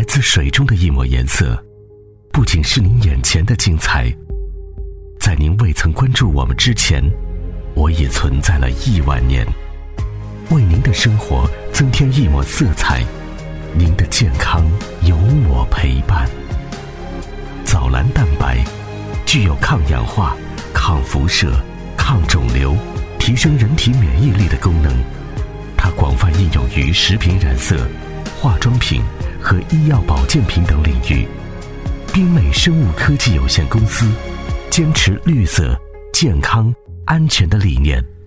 自水中的一抹颜色，不仅是您眼前的精彩，在您未曾关注我们之前，我已存在了亿万年，为您的生活增添一抹色彩，您的健康有我陪伴。藻蓝蛋白具有抗氧化、抗辐射、抗肿瘤、提升人体免疫力的功能，它广泛应用于食品染色、化妆品和医药保健品等领域。冰美生物科技有限公司坚持绿色、健康、安全的理念，